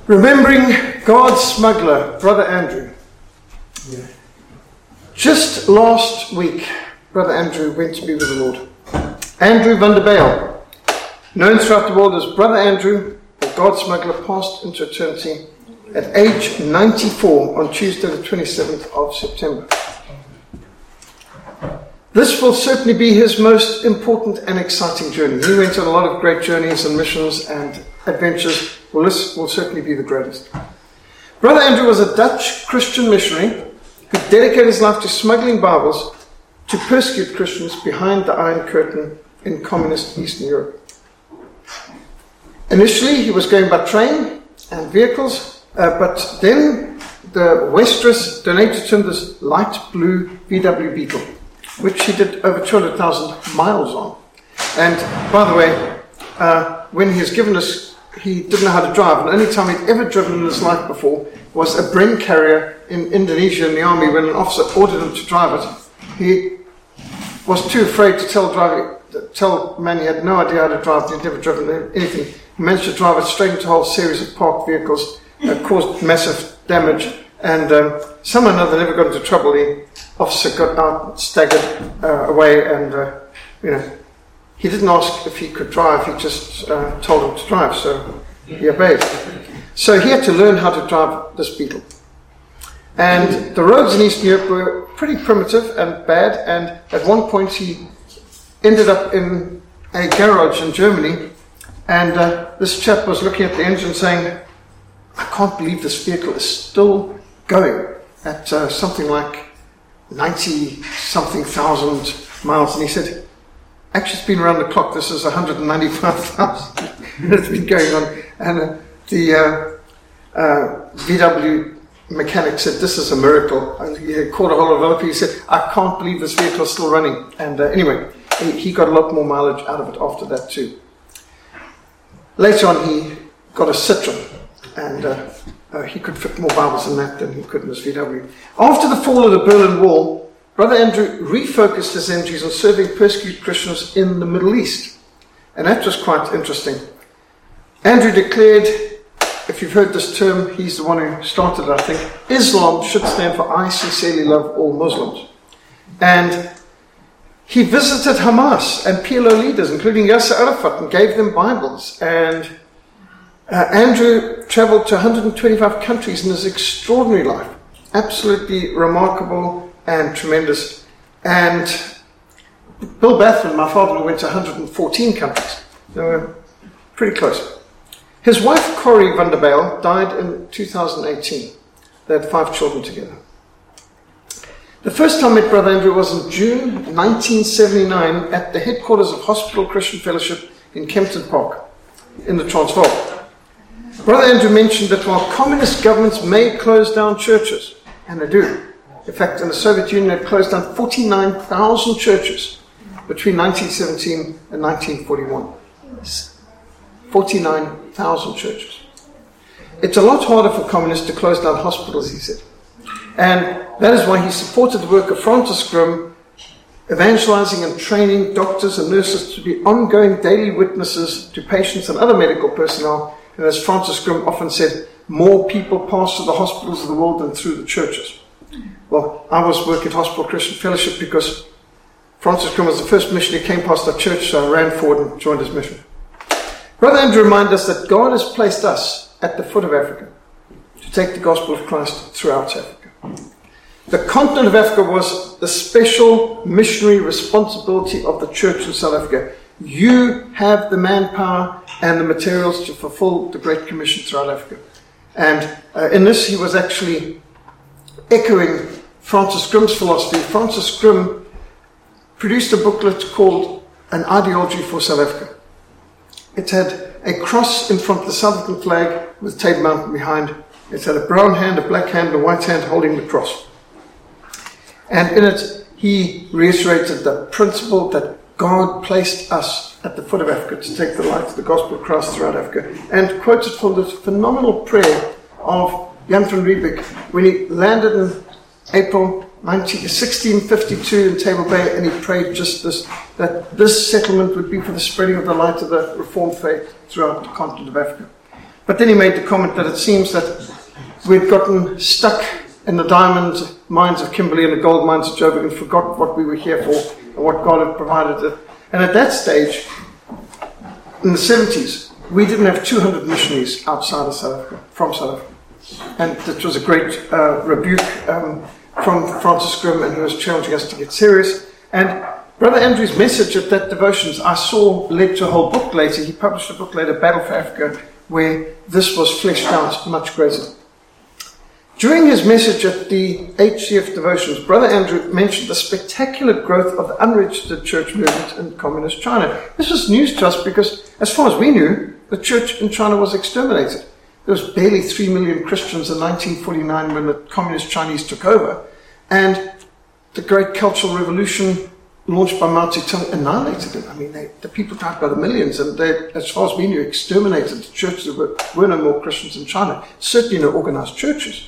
Remembering God's smuggler, Brother Andrew. Yeah. Just last week, Brother Andrew went to be with the Lord. Andrew van der Bijl, known throughout the world as Brother Andrew, the God smuggler, passed into eternity at age 94 on Tuesday the 27th of September. This will certainly be his most important and exciting journey. He went on a lot of great journeys and missions and adventures. Well, this will certainly be the greatest. Brother Andrew was a Dutch Christian missionary who dedicated his life to smuggling Bibles to persecute Christians behind the Iron Curtain in communist Eastern Europe. Initially, he was going by train and vehicles, but then the Waitrose donated to him this light blue VW Beetle, which he did over 200,000 miles on. And by the way, when he was given this, he didn't know how to drive. And the only time he'd ever driven in his life before was a Bren carrier in Indonesia in the army. When an officer ordered him to drive it, he was too afraid to tell the man he had no idea how to drive. He'd never driven anything. He managed to drive it straight into a whole series of parked vehicles, caused massive damage, and somehow or another never got into trouble. The officer got out, staggered away, and he didn't ask if he could drive. He just told him to drive, so he obeyed. So he had to learn how to drive this Beetle. And the roads in Eastern Europe were pretty primitive and bad, and at one point he ended up in a garage in Germany, and this chap was looking at the engine saying, "I can't believe this vehicle is still going at something like 90-something thousand miles." And he said, "Actually, it's been around the clock. This is 195,000. It's been going on." And the VW mechanic said, "This is a miracle." And he called a whole lot of other people. He said, "I can't believe this vehicle is still running." And anyway, he got a lot more mileage out of it after that too. Later on, he got a Citroen, and he could fit more Bibles in that than he could in his VW. After the fall of the Berlin Wall, Brother Andrew refocused his energies on serving persecuted Christians in the Middle East. And that was quite interesting. Andrew declared, if you've heard this term, he's the one who started it, I think, Islam should stand for "I sincerely love all Muslims." And he visited Hamas and PLO leaders, including Yasser Arafat, and gave them Bibles. And Andrew traveled to 125 countries in his extraordinary life. Absolutely remarkable and tremendous. And Bill Bathman, my father-in-law, went to 114 countries. They were pretty close. His wife, Corrie van der Bijl, died in 2018. They had 5 children together. The first time I met Brother Andrew was in June 1979 at the headquarters of Hospital Christian Fellowship in Kempton Park in the Transvaal. Brother Andrew mentioned that while communist governments may close down churches, and they do, in fact, in the Soviet Union, it closed down 49,000 churches between 1917 and 1941. 49,000 churches. It's a lot harder for communists to close down hospitals, he said. And that is why he supported the work of Francis Grimm, evangelizing and training doctors and nurses to be ongoing daily witnesses to patients and other medical personnel. And as Francis Grimm often said, more people pass through the hospitals of the world than through the churches. Well, I was working at Hospital Christian Fellowship because Francis Grimm was the first missionary who came past our church, so I ran forward and joined his mission. Brother Andrew reminded us that God has placed us at the foot of Africa to take the gospel of Christ throughout Africa. The continent of Africa was the special missionary responsibility of the church in South Africa. You have the manpower and the materials to fulfill the Great Commission throughout Africa. And in this, he was actually echoing Francis Grimm's philosophy. Francis Grimm produced a booklet called An Ideology for South Africa. It had a cross in front of the South African flag with Table Mountain behind. It had a brown hand, a black hand, and a white hand holding the cross. And in it, he reiterated the principle that God placed us at the foot of Africa to take the light of the gospel of Christ throughout Africa, and quoted from the phenomenal prayer of Jan van Riebeeck when he landed in April 1652 in Table Bay, and he prayed just this, that this settlement would be for the spreading of the light of the Reformed faith throughout the continent of Africa. But then he made the comment that it seems that we'd gotten stuck in the diamond mines of Kimberley and the gold mines of Joburg and forgot what we were here for and what God had provided. And at that stage, in the 70s, we didn't have 200 missionaries outside of South Africa, from South Africa. And it was a great rebuke from Francis Grimm, and he was challenging us to get serious. And Brother Andrew's message at that devotions, I saw, led to a whole book later. He published a book later, Battle for Africa, where this was fleshed out much greater. During his message at the HCF devotions, Brother Andrew mentioned the spectacular growth of the unregistered church movement in communist China. This was news to us because, as far as we knew, the church in China was exterminated. There was barely 3 million Christians in 1949 when the communist Chinese took over. And the great cultural revolution launched by Mao Zedong annihilated them. I mean, the people died by the millions, and they, as far as we knew, exterminated the churches. There were no more Christians in China, certainly no organized churches.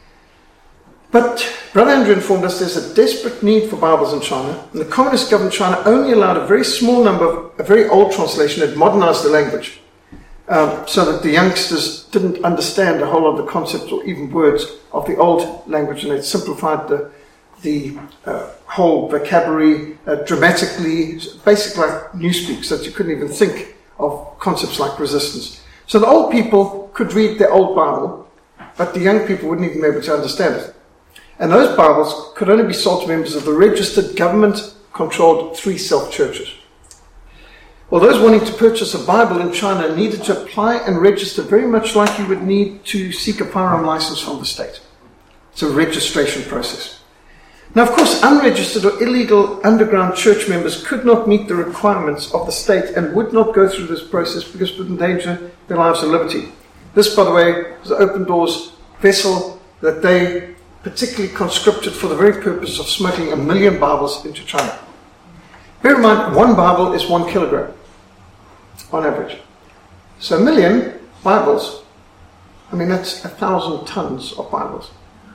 But Brother Andrew informed us there's a desperate need for Bibles in China, and the communist government in China only allowed a very small number of a very old translation that modernized the language, so that the youngsters didn't understand a whole lot of the concepts or even words of the old language, and it simplified the whole vocabulary dramatically, basically like newspeak, so that you couldn't even think of concepts like resistance. So the old people could read their old Bible, but the young people wouldn't even be able to understand it. And those Bibles could only be sold to members of the registered government-controlled 3 self-churches. Well, those wanting to purchase a Bible in China needed to apply and register very much like you would need to seek a firearm license from the state. It's a registration process. Now, of course, unregistered or illegal underground church members could not meet the requirements of the state and would not go through this process because it would endanger their lives and liberty. This, by the way, was the Open Doors vessel that they particularly conscripted for the very purpose of smuggling 1 million Bibles into China. Bear in mind, 1 Bible is 1 kilogram on average. So 1 million Bibles, I mean, that's 1,000 tons of Bibles.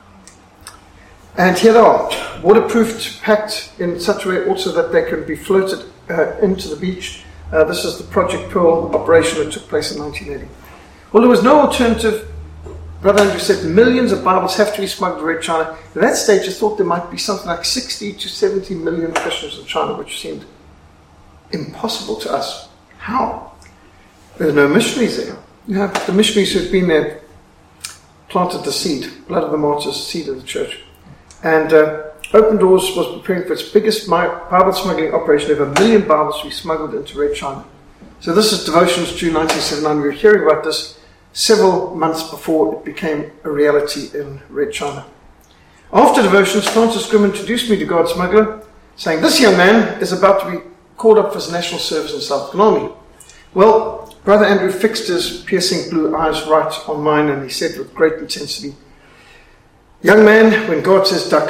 And here they are, waterproofed, packed in such a way also that they can be floated into the beach. This is the Project Pearl operation that took place in 1980. Well, there was no alternative. Brother Andrew said millions of Bibles have to be smuggled to Red China. At that stage, I thought there might be something like 60 to 70 million Christians in China, which seemed impossible to us. How? There are no missionaries there. You know, the missionaries who had been there planted the seed, blood of the martyrs, seed of the church. And Open Doors was preparing for its biggest Bible smuggling operation ever. 1 million Bibles to be smuggled into Red China. So this is Devotions, June 1979. We were hearing about this several months before it became a reality in Red China. After Devotions, Francis Grimm introduced me to God Smuggler, saying, this young man is about to be called up for his national service in the South African Army. Well, Brother Andrew fixed his piercing blue eyes right on mine, and he said with great intensity, young man, when God says duck,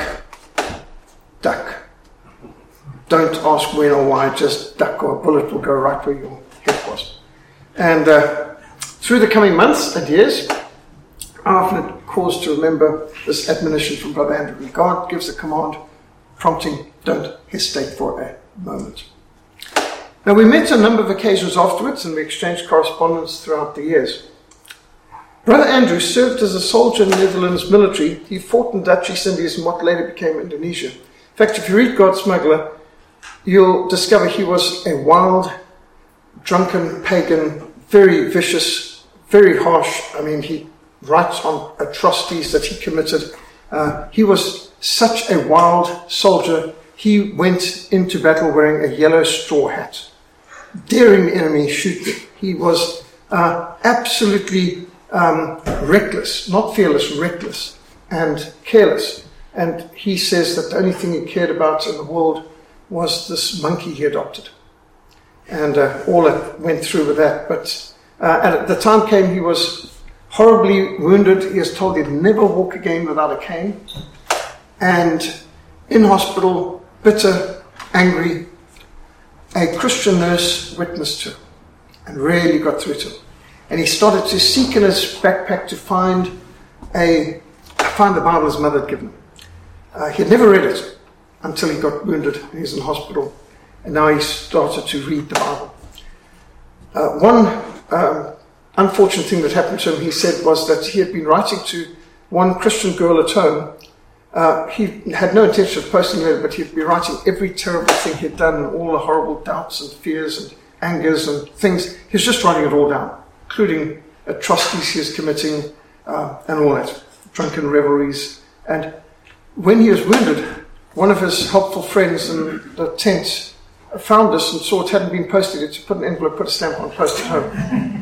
duck. Don't ask when or why, just duck, or a bullet will go right where your head was. And through the coming months and years, I often had cause to remember this admonition from Brother Andrew. When God gives a command, prompting, don't hesitate for a moment. Now, we met on a number of occasions afterwards, and we exchanged correspondence throughout the years. Brother Andrew served as a soldier in the Netherlands military. He fought in Dutch East Indies in what later became Indonesia. In fact, if you read God Smuggler, you'll discover he was a wild, drunken pagan, very vicious, very harsh. I mean, he writes on atrocities that he committed. He was such a wild soldier. He went into battle wearing a yellow straw hat, daring the enemy, shoot them. He was absolutely reckless, not fearless, reckless and careless. And he says that the only thing he cared about in the world was this monkey he adopted. And all that went through with that. But at the time came, he was horribly wounded. He was told he'd never walk again without a cane. And in hospital, bitter, angry, a Christian nurse witnessed him and really got through to him. And he started to seek in his backpack to find the Bible his mother had given him. He had never read it until he got wounded. He was in hospital. And now he started to read the Bible. One unfortunate thing that happened to him, he said, was that he had been writing to one Christian girl at home. He had no intention of posting it, but he'd be writing every terrible thing he'd done and all the horrible doubts and fears and angers and things. He was just writing it all down, including atrocities he was committing and all that, drunken revelries. And when he was wounded, one of his helpful friends in the tent found this and saw it hadn't been posted. He put an envelope, put a stamp on, posted home.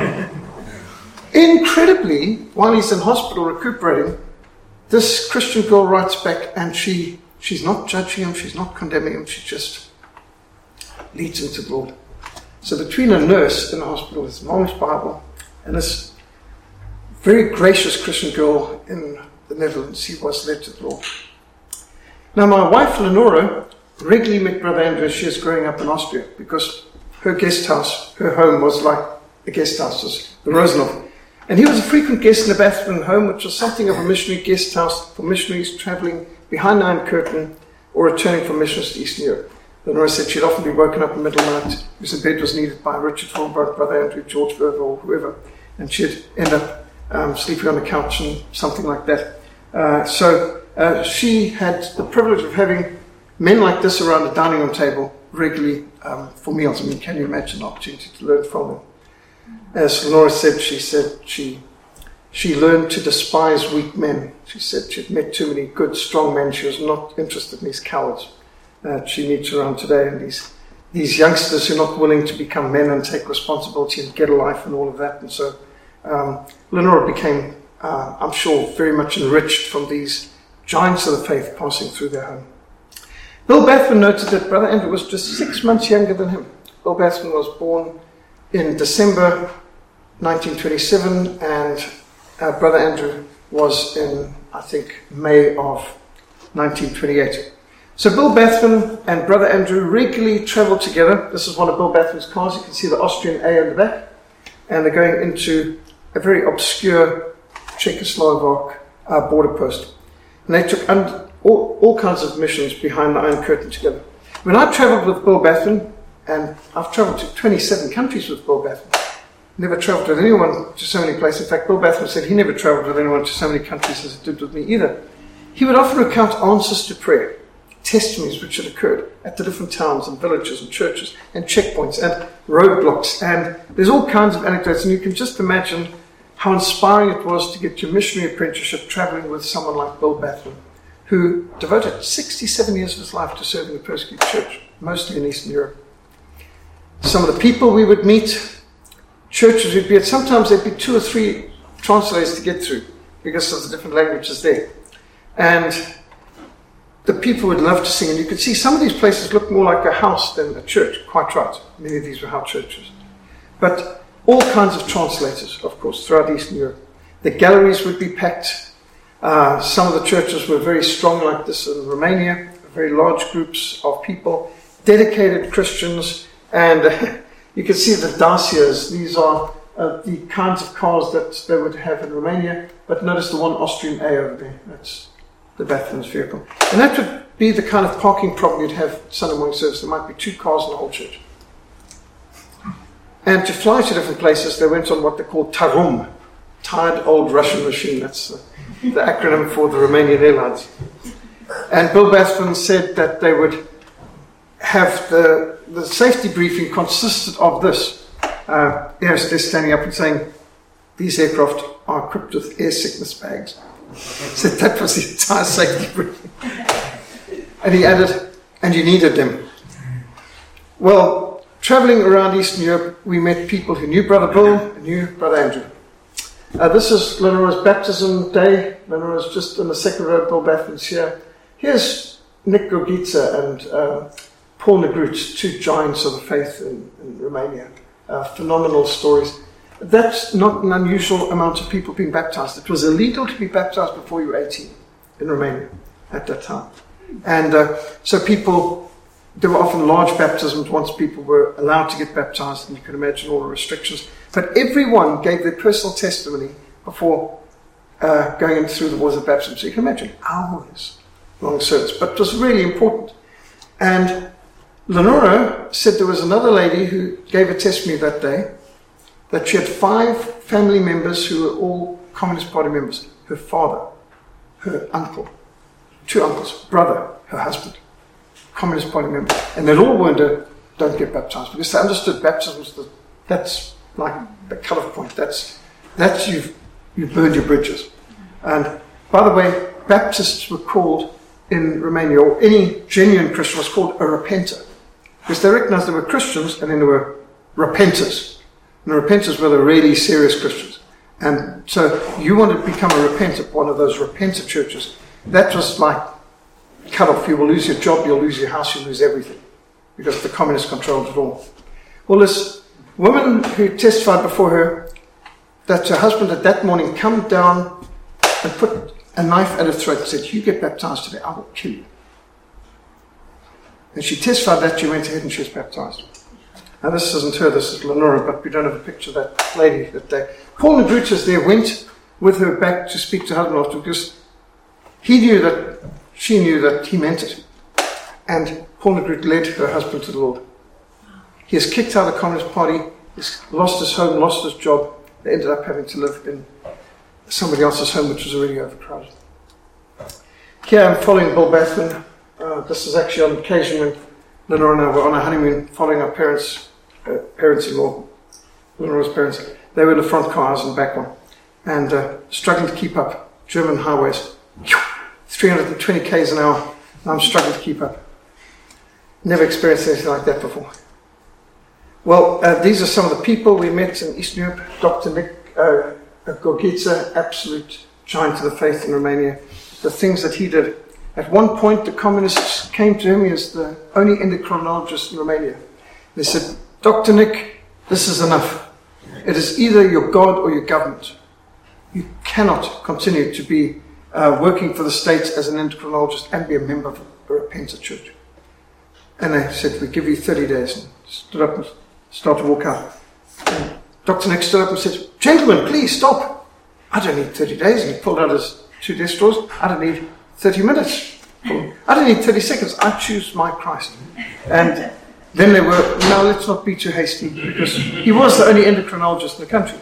Incredibly, while he's in hospital recuperating, this Christian girl writes back, and she's not judging him, she's not condemning him, she just leads him to the Lord. So between a nurse in the hospital, his mom's Bible, and this very gracious Christian girl in the Netherlands, he was led to the Lord. Now, my wife, Lenora, regularly met Brother Andrew as she was growing up in Austria, because her guest house, her home was like a guest house, was the Rosenhof. And he was a frequent guest in the Bathman home, which was something of a missionary guest house for missionaries traveling behind the Iron Curtain or returning from missions to Eastern Europe. Lenora said she'd often be woken up in the middle of the night because a bed was needed by Richard Fulbright, Brother Andrew, George Verver, or whoever, and she'd end up sleeping on the couch and something like that. So she had the privilege of having men like this around the dining room table regularly for meals. I mean, can you imagine the opportunity to learn from them? As Lenora said, she learned to despise weak men. She said she'd met too many good, strong men. She was not interested in these cowards that she meets around today, and these youngsters who are not willing to become men and take responsibility and get a life and all of that. And so Lenora became, I'm sure, very much enriched from these giants of the faith passing through their home. Bill Bathman noted that Brother Andrew was just 6 months younger than him. Bill Bathman was born in December 1927, and Brother Andrew was in, I think, May of 1928. So Bill Bathman and Brother Andrew regularly travelled together. This is one of Bill Bathman's cars. You can see the Austrian A in the back. And they're going into a very obscure Czechoslovak border post. And they took all kinds of missions behind the Iron Curtain together. When I travelled with Bill Bathman, and I've travelled to 27 countries with Bill Bathman, never travelled with anyone to so many places. In fact, Bill Bathman said he never travelled with anyone to so many countries as he did with me either. He would often recount answers to prayer, testimonies which had occurred at the different towns and villages and churches and checkpoints and roadblocks. And there's all kinds of anecdotes, and you can just imagine how inspiring it was to get your missionary apprenticeship travelling with someone like Bill Bathman, who devoted 67 years of his life to serving the persecuted church, mostly in Eastern Europe. Some of the people we would meet, churches we'd be at, sometimes there'd be 2 or 3 translators to get through because of the different languages there. And the people would love to sing, and you could see some of these places look more like a house than a church, quite right. Many of these were house churches. But all kinds of translators, of course, throughout Eastern Europe. The galleries would be packed. Some of the churches were very strong like this in Romania, very large groups of people, dedicated Christians, and you can see the Dacias. These are the kinds of cars that they would have in Romania, but notice the one Austrian A over there. That's the Bathman's vehicle. And that would be the kind of parking problem you'd have Sunday morning service. There might be 2 cars in the whole church. And to fly to different places, they went on what they call Tarum, Tired Old Russian Machine. That's the acronym for the Romanian Airlines. And Bill Bathman said that they would have the safety briefing consisted of this. They're standing up and saying, these aircraft are equipped with air sickness bags. So that was the entire safety briefing. And he added, and you needed them. Well, travelling around Eastern Europe, we met people who knew Brother Bill and knew Brother Andrew. This is Lenora's baptism day. Lenora's just in the second row, Bill Bathman's here. Here's Nick Gogica and Paul Negruț, 2 giants of the faith in Romania. Phenomenal stories. That's not an unusual amount of people being baptized. It was illegal to be baptized before you were 18 in Romania at that time. And so people, there were often large baptisms once people were allowed to get baptized, and you can imagine all the restrictions. But everyone gave their personal testimony before going in through the waters of baptism. So you can imagine hours long service. But it was really important. And Lenora said there was another lady who gave a testimony that day. that she had 5 family members who were all Communist Party members. Her father, her uncle, 2 uncles, brother, her husband, Communist Party member. And they'd all warned her, don't get baptized, because they understood baptism was that's like the cut-off point. That's you've burned your bridges. And by the way, Baptists were called in Romania, or any genuine Christian was called a repenter, because they recognized there were Christians and then there were repenters. And the repenters were the really serious Christians. And so you want to become a repenter, one of those repenter churches. That was like cut off. You will lose your job, you'll lose your house, you'll lose everything, because the communists controlled it all. Well, this woman who testified before her that her husband had that morning come down and put a knife at her throat and said, you get baptized today, I will kill you. And she testified that, she went ahead and she was baptized. Now this isn't her, this is Lenora, but we don't have a picture of that lady that day. Paul Negrutas there went with her back to speak to her husband after, because she knew that he meant it. And Paul Negruta led her husband to the Lord. He has kicked out the Communist Party, he's lost his home, lost his job. They ended up having to live in somebody else's home, which was already overcrowded. Here I'm following Bill Bathman. This is actually on occasion when Lenora and I were on a honeymoon following our parents-in-law, Lenora's parents. They were in the front car, I was in the back one, and struggling to keep up. German highways, 320 k's an hour, and I'm struggling to keep up. Never experienced anything like that before. Well, these are some of the people we met in Eastern Europe. Dr. Nick Gorgița, absolute giant of the faith in Romania. The things that he did. At one point, the communists came to him. He is the only endocrinologist in Romania. They said, Dr. Nick, this is enough. It is either your God or your government. You cannot continue to be working for the state as an endocrinologist and be a member of a repentant church. And they said, we give you 30 days. And stood up and started to walk out. And Dr. Nick stood up and said, gentlemen, please stop. I don't need 30 days. And he pulled out his 2 desk drawers. I don't need 30 minutes. I don't need 30 seconds. I choose my Christ. And then they were, now let's not be too hasty, because he was the only endocrinologist in the country.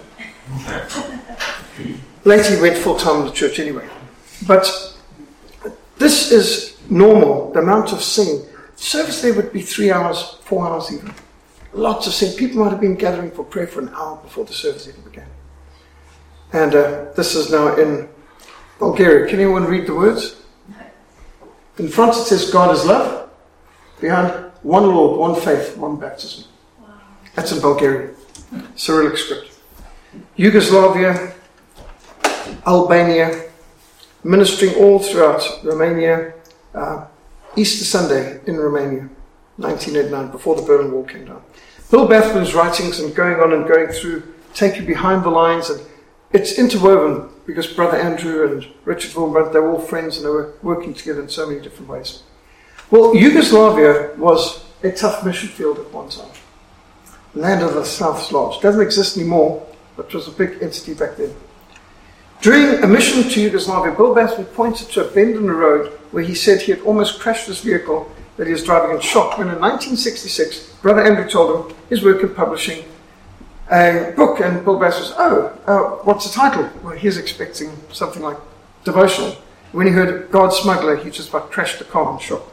Later he went full-time in the church anyway. But this is normal, the amount of singing. Service there would be 3 hours, 4 hours even. Lots of singing. People might have been gathering for prayer for an hour before the service even began. And this is now in Bulgaria. Can anyone read the words? In front it says, God is love. Behind, one Lord, one faith, one baptism. Wow. That's in Bulgarian. Cyrillic script. Yugoslavia, Albania, ministering all throughout Romania. Easter Sunday in Romania, 1989, before the Berlin Wall came down. Bill Bathman's writings and going on and going through take you behind the lines, and it's interwoven because Brother Andrew and Richard Wilbrandt, they were all friends and they were working together in so many different ways. Well, Yugoslavia was a tough mission field at one time. Land of the South Slavs. Doesn't exist anymore, but it was a big entity back then. During a mission to Yugoslavia, Bill Bathman pointed to a bend in the road where he said he had almost crashed his vehicle that he was driving in shock when in 1966, Brother Andrew told him his work in publishing a book, and Bill Bass says, what's the title? Well, he's expecting something like devotional. When he heard God Smuggler, he just about crashed the car in shock.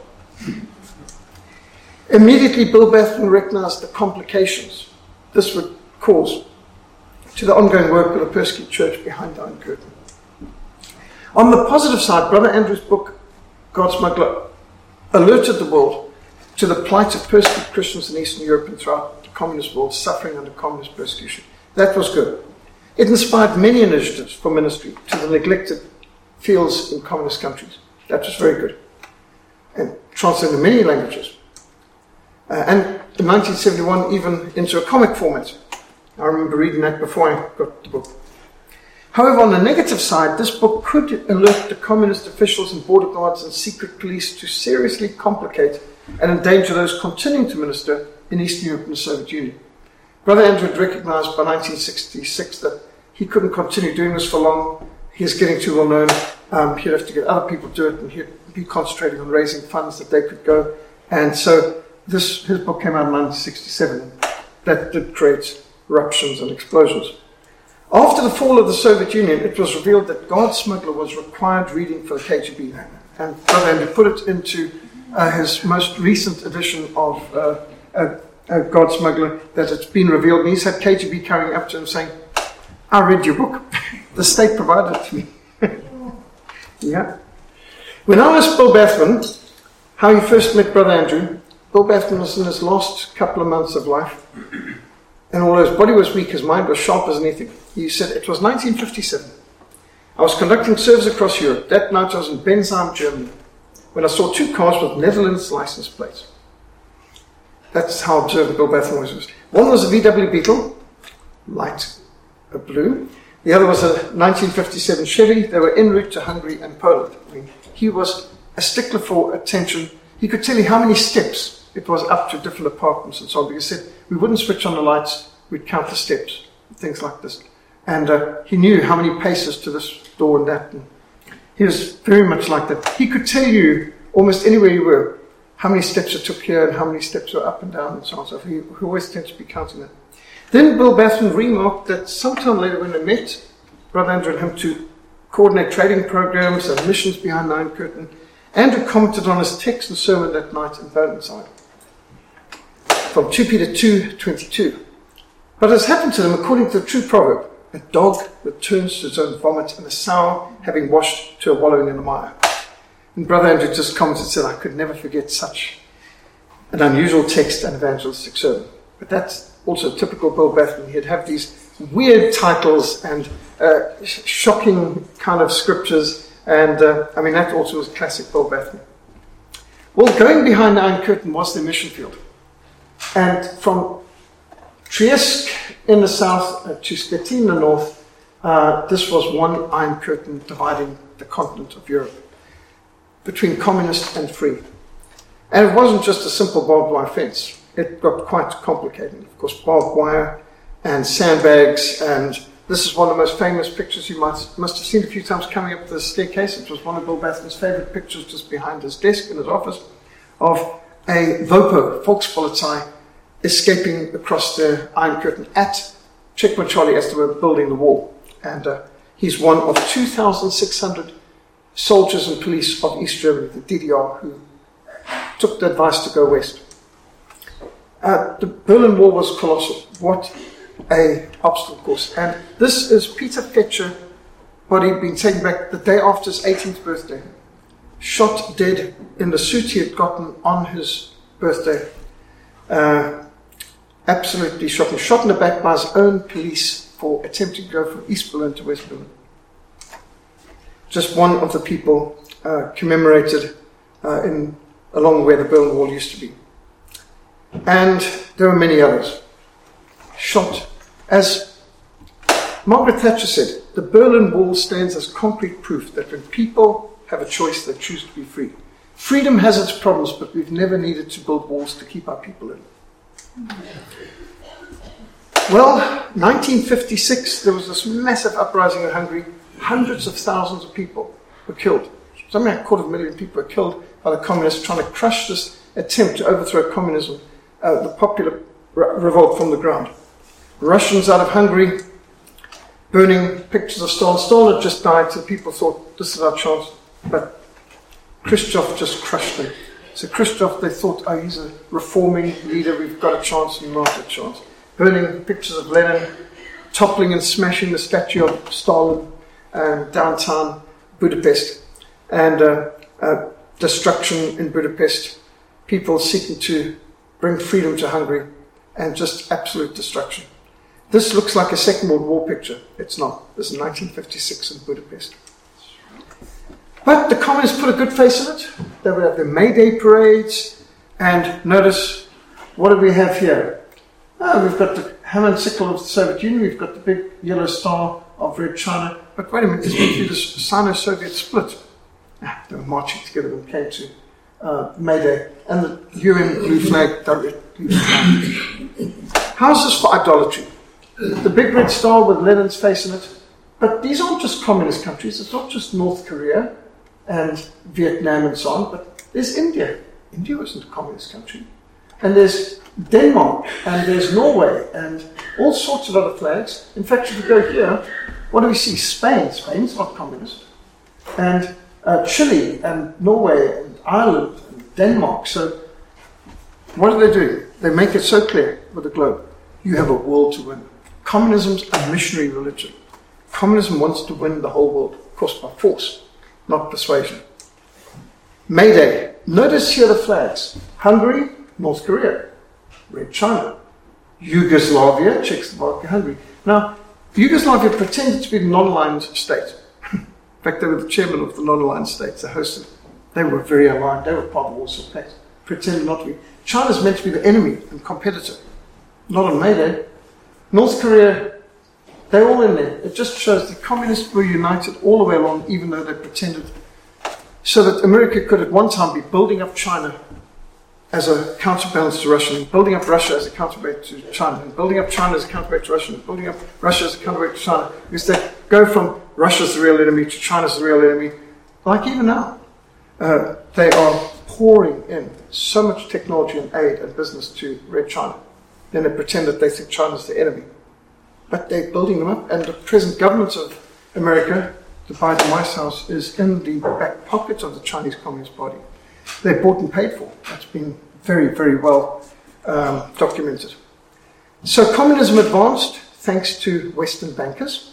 Immediately, Bill Bathman recognized the complications this would cause to the ongoing work of the persecuted church behind the Iron Curtain. On the positive side, Brother Andrew's book, God Smuggler, alerted the world to the plight of persecuted Christians in Eastern Europe and throughout the communist world suffering under communist persecution. That was good. It inspired many initiatives for ministry to the neglected fields in communist countries. That was very good. And translated into many languages. And in 1971, even into a comic format. I remember reading that before I got the book. However, on the negative side, this book could alert the communist officials and border guards and secret police to seriously complicate and endanger those continuing to minister in Eastern Europe and the Soviet Union. Brother Andrew had recognized by 1966 that he couldn't continue doing this for long. He was getting too well known. He'd have to get other people to do it, and he'd be concentrating on raising funds that they could go. And so his book came out in 1967. That did create eruptions and explosions. After the fall of the Soviet Union, it was revealed that God Smuggler was required reading for the KGB. And Brother Andrew put it into his most recent edition of God Smuggler, that it's been revealed. And he's had KGB coming up to him saying, I read your book. The state provided it to me. Yeah. When I asked Bill Bathman how he first met Brother Andrew, Bill Bathman was in his last couple of months of life. And although his body was weak, his mind was sharp as anything. He said, it was 1957. I was conducting service across Europe. That night I was in Bensheim, Germany, when I saw two cars with Netherlands license plates. That's how observant Bill Bathman was. One was a VW Beetle, light blue. The other was a 1957 Chevy. They were en route to Hungary and Poland. I mean, he was a stickler for attention. He could tell you how many steps it was up to different apartments and so on. Because he said, we wouldn't switch on the lights, we'd count the steps, things like this. And he knew how many paces to this door and that. And he was very much like that. He could tell you almost anywhere you were how many steps it took here and how many steps were up and down and so on. So he always tends to be counting that. Then Bill Bathman remarked that sometime later when they met, Brother Andrew and him, to coordinate trading programs and missions behind the Iron Curtain, Andrew commented on his text and sermon that night in Bowdenside from 2 Peter 2:22. But as happened to them, according to the true proverb, a dog returns to its own vomit, and a sow, having washed, to a wallowing in the mire. And Brother Andrew just commented and said, I could never forget such an unusual text and evangelistic sermon. But that's also typical Bill Bathman. He'd have these weird titles and shocking kind of scriptures, and I mean, that also was classic Bill Bathman. Well, going behind the Iron Curtain was the mission field. And from Trieste in the south to Stettin in the north, this was one Iron Curtain dividing the continent of Europe between communist and free. And it wasn't just a simple barbed wire fence. It got quite complicated. Of course, barbed wire and sandbags, and this is one of the most famous pictures you must have seen a few times coming up the staircase. It was one of Bill Bathman's favorite pictures just behind his desk in his office of a VOPO, Volkspolizei, escaping across the Iron Curtain at Checkpoint Charlie as they were building the wall. And he's one of 2,600 soldiers and police of East Germany, the DDR, who took the advice to go west. The Berlin Wall was colossal. What a obstacle course. And this is Peter Fetcher, body being taken back the day after his 18th birthday. Shot dead in the suit he had gotten on his birthday. Absolutely shot. Shot in the back by his own police for attempting to go from East Berlin to West Berlin. Just one of the people commemorated along where the Berlin Wall used to be. And there were many others shot. As Margaret Thatcher said, the Berlin Wall stands as concrete proof that when people have a choice, they choose to be free. Freedom has its problems, but we've never needed to build walls to keep our people in. Well, 1956, there was this massive uprising in Hungary. Hundreds of thousands of people were killed. Something like 250,000 people were killed by the communists trying to crush this attempt to overthrow communism, the popular revolt from the ground. Russians out of Hungary, burning pictures of Stalin. Stalin had just died, so people thought, this is our chance. But Khrushchev just crushed them. So Khrushchev, they thought, oh, he's a reforming leader, we've got a chance, and not a chance. Burning pictures of Lenin, toppling and smashing the statue of Stalin downtown Budapest, and destruction in Budapest, people seeking to bring freedom to Hungary, and just absolute destruction. This looks like a Second World War picture. It's not. This is 1956 in Budapest. But the communists put a good face on it. They would have their May Day parades, and notice, what do we have here? We've got the hammer and sickle of the Soviet Union, we've got the big yellow star of Red China, but wait a minute, there's going to be this Sino-Soviet split. They were marching together when it came to May Day, and the UN blue flag directly behind. How's this for idolatry? The big red star with Lenin's face in it, but these aren't just communist countries, it's not just North Korea and Vietnam and so on, but there's India. India isn't a communist country. and there's Denmark, and there's Norway, and all sorts of other flags. In fact, if you go here, what do we see? Spain. Spain's not communist. And Chile, and Norway, and Ireland, and Denmark. So what do? They make it so clear with the globe. You have a world to win. Communism's a missionary religion. Communism wants to win the whole world, of course, by force, not persuasion. May Day. Notice here the flags. Hungary, North Korea. Red China. Yugoslavia, Czechoslovakia, Hungary. Now, Yugoslavia pretended to be the non-aligned state. In fact, they were the chairman of the non-aligned states. They hosted. They were very aligned. They were part of the Warsaw Pact. Pretended not to be. China's meant to be the enemy and competitor. Not on May Day. North Korea, they're all in there. It just shows the communists were united all the way along, even though they pretended, so that America could at one time be building up China as a counterbalance to Russia, and building up Russia as a counterweight to China, and building up China as a counterweight to Russia, and building up Russia as a counterweight to China, because they go from Russia's the real enemy to China's the real enemy. Like even now, they are pouring in so much technology and aid and business to Red China. Then they pretend that they think China's the enemy. But they're building them up, and the present government of America, the Biden White House, is in the back pocket of the Chinese Communist Party. They're bought and paid for. That's been very, very well documented. So communism advanced thanks to Western bankers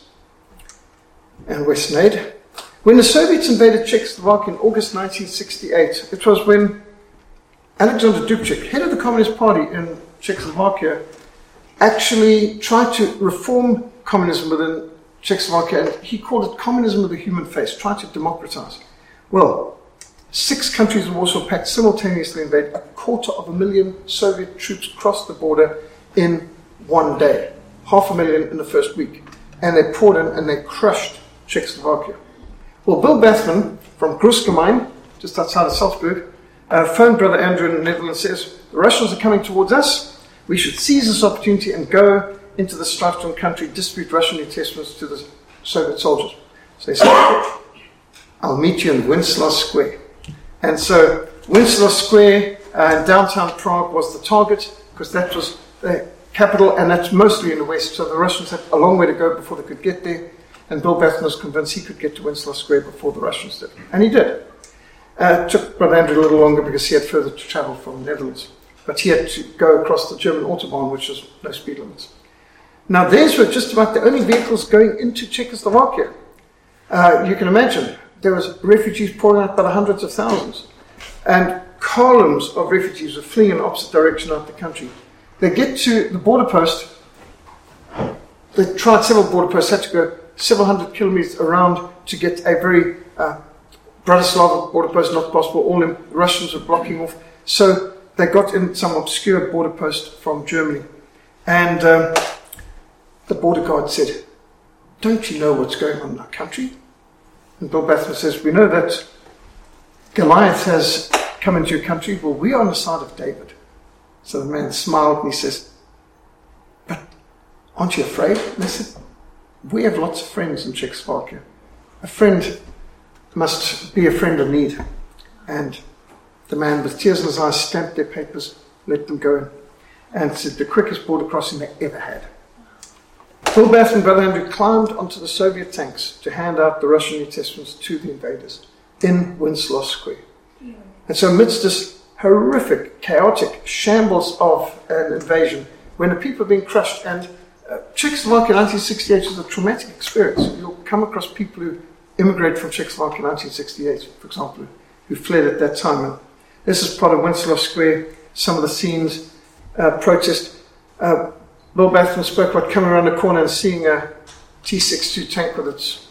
and Western aid. When the Soviets invaded Czechoslovakia in August 1968, it was when Alexander Dubček, head of the Communist Party in Czechoslovakia, actually tried to reform communism within Czechoslovakia, and he called it communism with a human face, tried to democratize. Well, 6 countries in the Warsaw Pact simultaneously invade. 250,000 Soviet troops crossed the border in one day. 500,000 in the first week. And they poured in and they crushed Czechoslovakia. Well, Bill Bathman from Grusgemein, just outside of Salzburg, phoned Brother Andrew in the Netherlands, says, the Russians are coming towards us. We should seize this opportunity and go into the strife-torn country, distribute Russian New Testaments to the Soviet soldiers. So he said, I'll meet you in Wenceslas Square. And so Wenceslas Square in downtown Prague was the target, because that was the capital, and that's mostly in the west. So the Russians had a long way to go before they could get there. And Bill Bathman was convinced he could get to Wenceslas Square before the Russians did. And he did. It took Brother Andrew a little longer because he had further to travel from the Netherlands. But he had to go across the German Autobahn, which is no speed limits. Now, these were just about the only vehicles going into Czechoslovakia. You can imagine, there was refugees pouring out by the hundreds of thousands. And columns of refugees were fleeing in the opposite direction out the country. They get to the border post. They tried several border posts, had to go several hundred kilometers around to get a very Bratislava border post, not possible. All the Russians were blocking off. So they got in some obscure border post from Germany. And the border guard said, don't you know what's going on in our country? And Bill Bathman says, we know that Goliath has come into your country. Well, we are on the side of David. So the man smiled and he says, but aren't you afraid? And they said, we have lots of friends in Czechoslovakia. A friend must be a friend in need. And the man, with tears in his eyes, stamped their papers, let them go in, and said the quickest border crossing they ever had. Bill Bathman and Brother Andrew climbed onto the Soviet tanks to hand out the Russian New Testaments to the invaders in Wenceslas Square. And so amidst this horrific, chaotic shambles of an invasion, when the people are being crushed, and Czechoslovakia in 1968 is a traumatic experience. You'll come across people who immigrated from Czechoslovakia in 1968, for example, who fled at that time. And this is part of Wenceslas Square, some of the scenes, protest. Bill Bathman spoke about coming around the corner and seeing a T-62 tank with its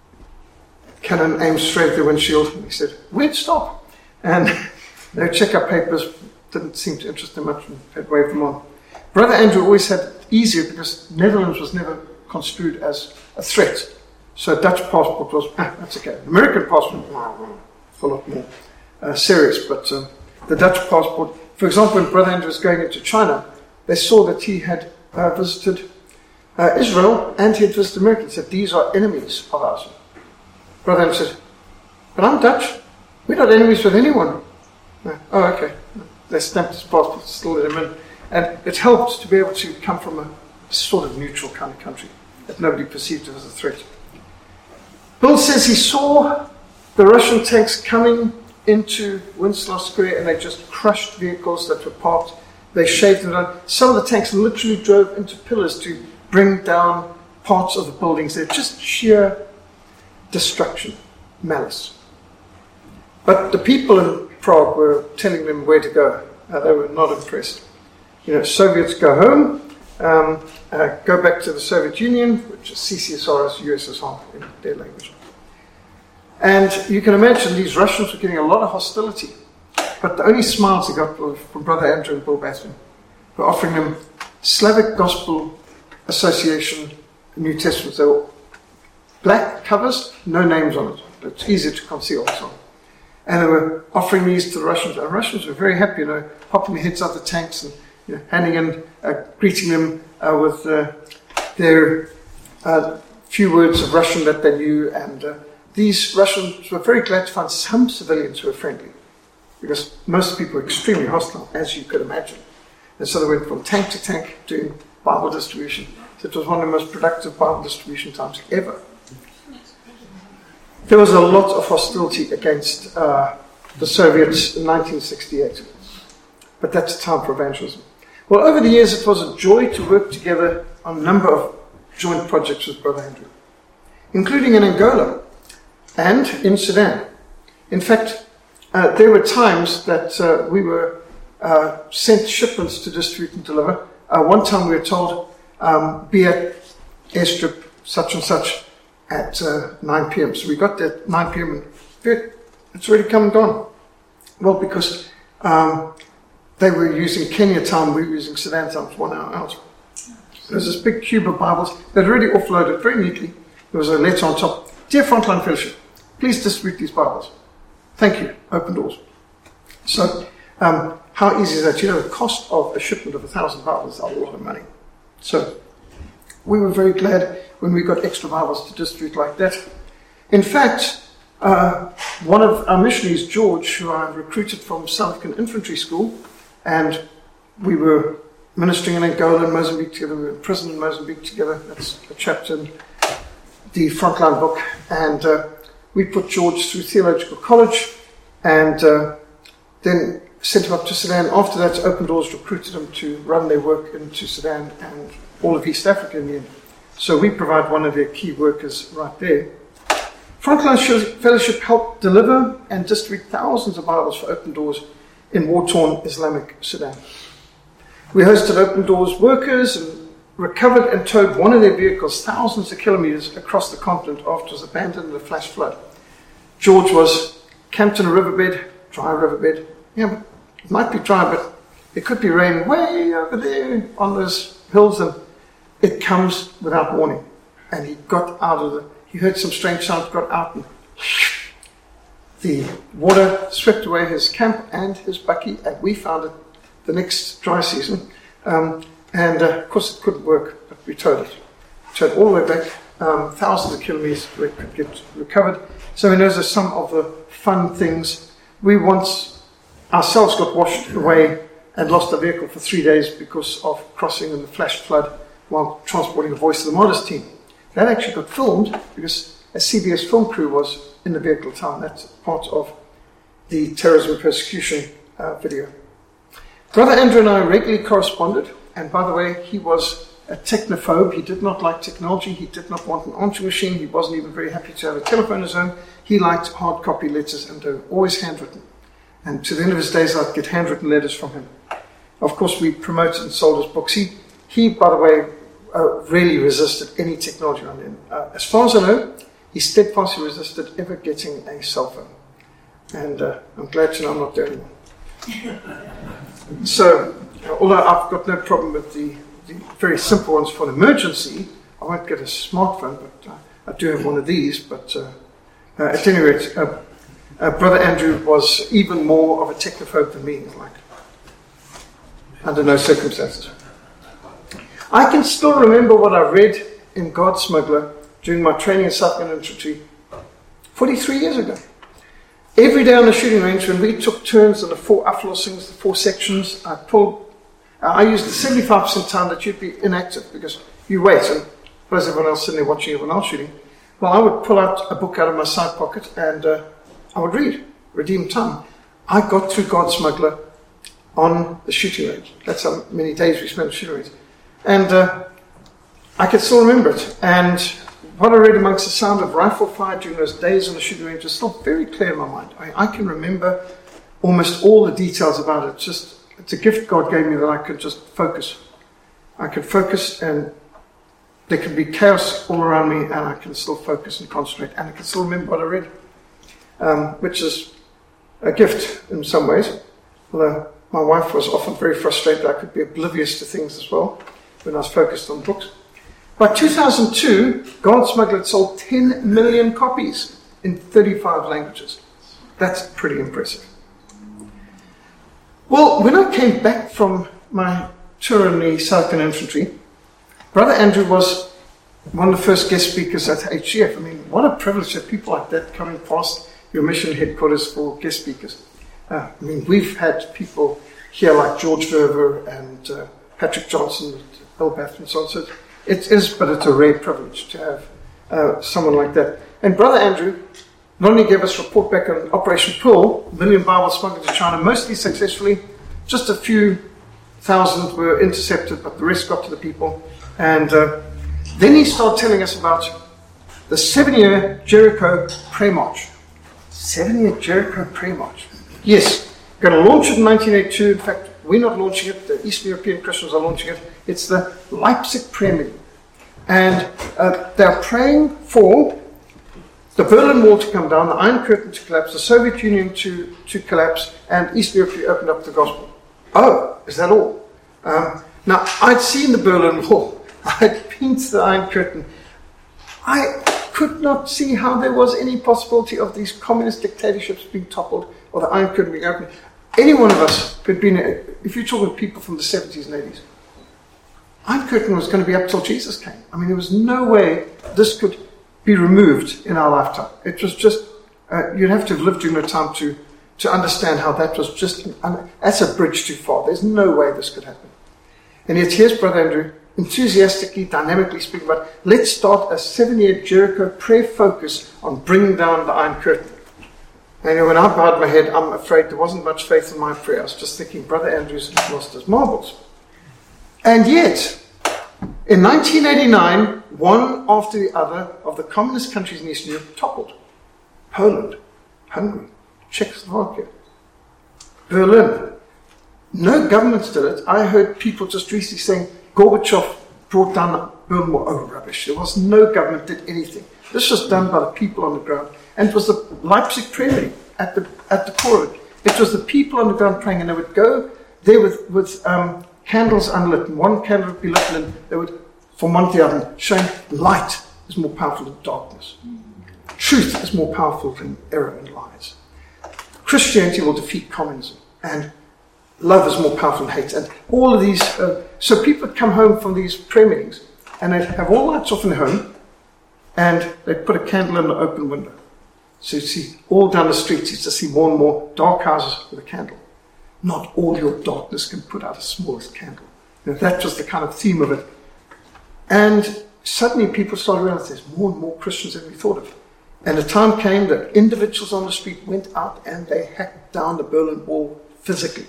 cannon aimed straight at the windshield. And he said, we'd stop. And they check our papers, didn't seem to interest them much, and had waved them on. Brother Andrew always had it easier because Netherlands was never construed as a threat. So a Dutch passport was, that's okay. American passport, a lot more serious. But the Dutch passport, for example, when Brother Andrew was going into China, they saw that he had visited Israel and he had visited America. He said, these are enemies of ours. Brother Andrew said, but I'm Dutch. We're not enemies with anyone. No. Oh, okay. they stamped his passport, still let him in. And it helped to be able to come from a sort of neutral kind of country that nobody perceived as a threat. Bill says he saw the Russian tanks coming into Winslaw Square and they just crushed vehicles that were parked. They shaved them down. Some of the tanks literally drove into pillars to bring down parts of the buildings. They're just sheer destruction, malice. But the people in Prague were telling them where to go. They were not impressed. Soviets go home, go back to the Soviet Union, which is CCSR as USSR in their language. And you can imagine these Russians were getting a lot of hostility. But the only smiles they got were from Brother Andrew and Bill Bassman, who were offering them Slavic Gospel Association New Testaments. They were black covers, no names on it. It's easy to conceal. So. And they were offering these to the Russians. And Russians were very happy, popping their heads out the tanks and handing in, greeting them with their few words of Russian that they knew. And these Russians were very glad to find some civilians who were friendly, because most people were extremely hostile, as you could imagine. And so they went from tank to tank doing Bible distribution. So it was one of the most productive Bible distribution times ever. There was a lot of hostility against the Soviets in 1968. But that's a time for evangelism. Well, over the years, it was a joy to work together on a number of joint projects with Brother Andrew, including in Angola and in Sudan. In fact, there were times that we were sent shipments to distribute and deliver. One time we were told, be at airstrip such and such at 9 p.m. So we got there at 9 p.m. and it's already come and gone. Well, because they were using Kenya time, we were using Sudan time, 1 hour out. There's this big cube of Bibles that already offloaded very neatly. There was a letter on top. Dear Frontline Fellowship, please distribute these Bibles. Thank you. Open doors. So, how easy is that? The cost of a shipment of 1,000 Bibles is a lot of money. So, we were very glad when we got extra Bibles to distribute like that. In fact, one of our missionaries, George, who I recruited from South African Infantry School, and we were ministering in Angola and Mozambique together. We were in prison in Mozambique together. That's a chapter in the Frontline book. And we put George through theological college and then sent him up to Sudan. After that, Open Doors recruited him to run their work into Sudan and all of East Africa in the end. So we provide one of their key workers right there. Frontline Fellowship helped deliver and distribute thousands of Bibles for Open Doors in war-torn Islamic Sudan. We hosted Open Doors workers and recovered and towed one of their vehicles thousands of kilometers across the continent after it was abandoned in a flash flood. George was camped in a riverbed, dry riverbed. Yeah, it might be dry, but it could be rain way over there on those hills, and it comes without warning. And he got out of he heard some strange sounds, got out, and the water swept away his camp and his bakkie, and we found it the next dry season. Of course it couldn't work, but we towed it. Towed all the way back, thousands of kilometers where it could get recovered. So those are some of the fun things. We once ourselves got washed away and lost a vehicle for 3 days because of crossing in the flash flood while transporting the Voice of the Martyrs team. That actually got filmed because a CBS film crew was in the vehicle at the time. That's part of the terrorism persecution video. Brother Andrew and I regularly corresponded, and by the way, he was a technophobe. He did not like technology. He did not want an answering machine. He wasn't even very happy to have a telephone of his own. He liked hard copy letters, and they were always handwritten. And to the end of his days, I'd get handwritten letters from him. Of course, we promoted and sold his books. He, by the way, really resisted any technology around him. As far as I know, he steadfastly resisted ever getting a cell phone. And I'm glad to know I'm not there anymore. So, although I've got no problem with the very simple ones for an emergency, I won't get a smartphone, but I do have one of these. But at any rate, Brother Andrew was even more of a technophobe than me, like, under no circumstances. I can still remember what I read in God Smuggler during my training in South African Infantry 43 years ago. every day on the shooting range, when we took turns on the 4 aflosings, the 4 sections, I used the 75% time that you'd be inactive because you wait, and suppose everyone else sitting there watching everyone else shooting. Well, I would pull out a book out of my side pocket and I would redeem time. I got through God Smuggler on the shooting range. That's how many days we spent on the shooting range. And I can still remember it. And what I read amongst the sound of rifle fire during those days on the shooting range is still very clear in my mind. I can remember almost all the details about it. It's a gift God gave me that I could just focus. I could focus, and there can be chaos all around me, and I can still focus and concentrate, and I can still remember what I read, which is a gift in some ways. Although my wife was often very frustrated, I could be oblivious to things as well when I was focused on books. By 2002, God Smuggler had sold 10 million copies in 35 languages. That's pretty impressive. Well, when I came back from my tour in the South African Infantry, Brother Andrew was one of the first guest speakers at HCF. I mean, what a privilege that people like that coming past your mission headquarters for guest speakers. I mean, we've had people here like George Verver and Patrick Johnson, Elbath and so on. So it is, but it's a rare privilege to have someone like that. And Brother Andrew not only gave us a report back on Operation Pearl, 1 million Bibles smuggled to China, mostly successfully. Just a few thousand were intercepted, but the rest got to the people. And then he started telling us about the 7-year Jericho prayer march. 7-year Jericho prayer march. Yes, going to launch it in 1982. In fact, we're not launching it. The Eastern European Christians are launching it. It's the Leipzig prayer meeting. And they're praying for the Berlin Wall to come down, the Iron Curtain to collapse, the Soviet Union to collapse, and Eastern Europe to open up the gospel. Oh, is that all? Now, I'd seen the Berlin Wall. I'd been to the Iron Curtain. I could not see how there was any possibility of these communist dictatorships being toppled or the Iron Curtain being opened. Any one of us could be, if you're talking to people from the 70s and 80s, Iron Curtain was going to be up till Jesus came. I mean, there was no way this could be removed in our lifetime. It was just, you'd have to have lived during the time to understand how that was just, that's a bridge too far. There's no way this could happen. And yet here's Brother Andrew, enthusiastically, dynamically speaking about, let's start a 7-year Jericho prayer focus on bringing down the Iron Curtain. And when I bowed my head, I'm afraid there wasn't much faith in my prayer. I was just thinking, Brother Andrew's lost his marbles. And yet, in 1989, one after the other of the communist countries in Eastern Europe toppled. Poland, Hungary, Czechoslovakia, Berlin. No governments did it. I heard people just recently saying Gorbachev brought down the Berlin Wall. Oh, rubbish. There was no government did anything. This was done by the people on the ground. And it was the Leipzig prayer meeting at the core of it. It was the people on the ground praying, and they would go there with candles unlit, and one candle would be lit, and they would, from one to the other, showing light is more powerful than darkness. Truth is more powerful than error and lies. Christianity will defeat communism, and love is more powerful than hate. And all of these, so people would come home from these prayer meetings, and they'd have all lights off in their home, and they'd put a candle in the open window. So you see, all down the streets, you just see more and more dark houses with a candle. Not all your darkness can put out the smallest candle. You know, that was the kind of theme of it. And suddenly people started realizing there's more and more Christians than we thought of. And the time came that individuals on the street went out and they hacked down the Berlin Wall physically.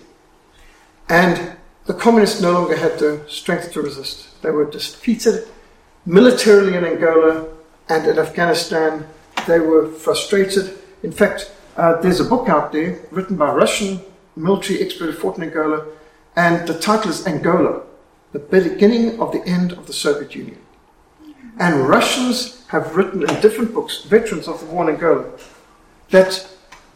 And the communists no longer had the strength to resist. They were defeated militarily in Angola and in Afghanistan. They were frustrated. In fact, there's a book out there written by a Russian military expert who fought in Angola, and the title is Angola, the beginning of the end of the Soviet Union. And Russians have written in different books, veterans of the war in Angola, that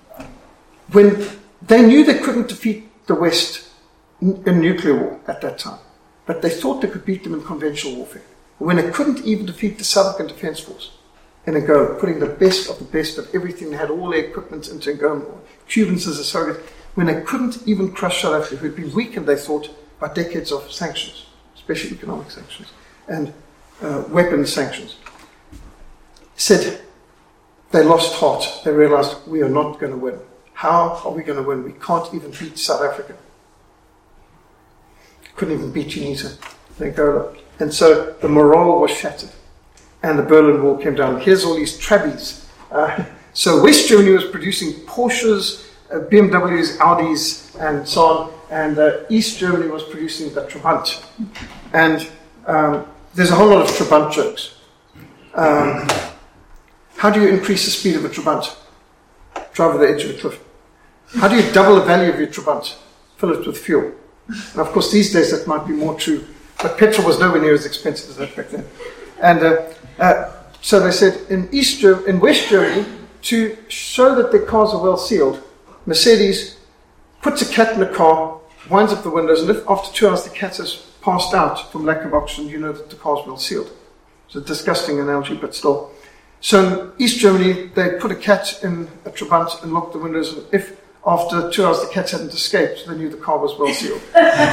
when they knew they couldn't defeat the West in nuclear war at that time, but they thought they could beat them in conventional warfare. When they couldn't even defeat the South African Defense Force in Angola, putting the best of everything, they had all their equipment into Angola, Cubans as a Soviet, when they couldn't even crush South Africa, who had been weakened, they thought, by decades of sanctions, especially economic sanctions, and weapons sanctions, said, they lost heart. They realized, we are not going to win. How are we going to win? We can't even beat South Africa. Couldn't even beat Tunisia, Angola. And so the morale was shattered. And the Berlin Wall came down. Here's all these trabbies. So West Germany was producing Porsches, BMWs, Audis, and so on. And East Germany was producing the Trabant. And there's a whole lot of Trabant jokes. How do you increase the speed of a Trabant? Drive over the edge of a cliff. How do you double the value of your Trabant? Fill it with fuel. And of course, these days that might be more true. But petrol was nowhere near as expensive as that back then. And so they said in West Germany, to show that their cars are well sealed, Mercedes puts a cat in a car, winds up the windows, and if after 2 hours the cat has passed out from lack of oxygen, you know that the car's well sealed. It's a disgusting analogy, but still. So in East Germany, they put a cat in a Trabant and locked the windows, and if after 2 hours the cat hadn't escaped, they knew the car was well sealed.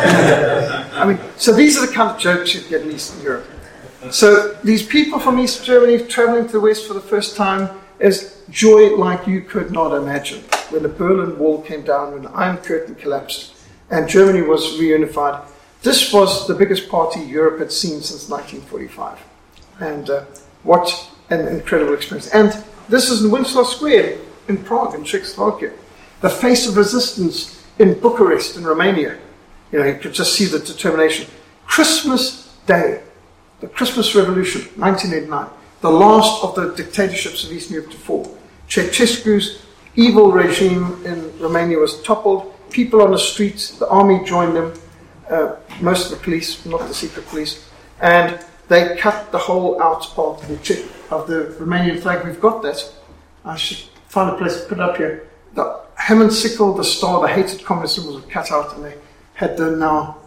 I mean, so these are the kind of jokes you'd get in Eastern Europe. So these people from East Germany traveling to the West for the first time is joy like you could not imagine. When the Berlin Wall came down, when the Iron Curtain collapsed, and Germany was reunified, this was the biggest party Europe had seen since 1945. And what an incredible experience. And this is in Wenceslas Square in Prague, in Czechoslovakia. The face of resistance in Bucharest, in Romania. You know, you could just see the determination. Christmas Day, the Christmas Revolution, 1989, the last of the dictatorships of Eastern Europe to fall. Ceausescu's evil regime in Romania was toppled. People on the streets, the army joined them, most of the police, not the secret police, and they cut the hole out of the Romanian flag. We've got that. I should find a place to put it up here. The Hammond sickle, the star, the hated communist symbols were cut out, and they had the now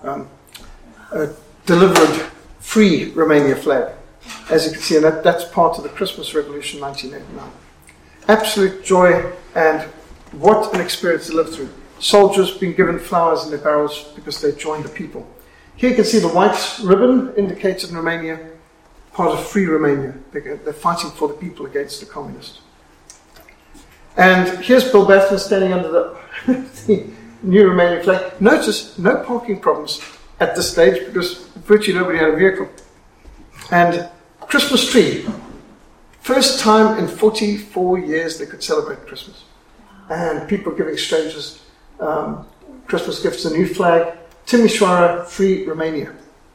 delivered free Romania flag. As you can see, and that's part of the Christmas Revolution 1989. Absolute joy, and what an experience to live through. Soldiers being given flowers in their barrels because they joined the people. Here you can see the white ribbon indicated in Romania, part of Free Romania. They're fighting for the people against the communists. And here's Bill Baffin standing under the new Romanian flag. Notice, no parking problems at this stage because virtually nobody had a vehicle. And Christmas tree. First time in 44 years they could celebrate Christmas. And people giving strangers Christmas gifts, a new flag. Timișoara, Free Romania.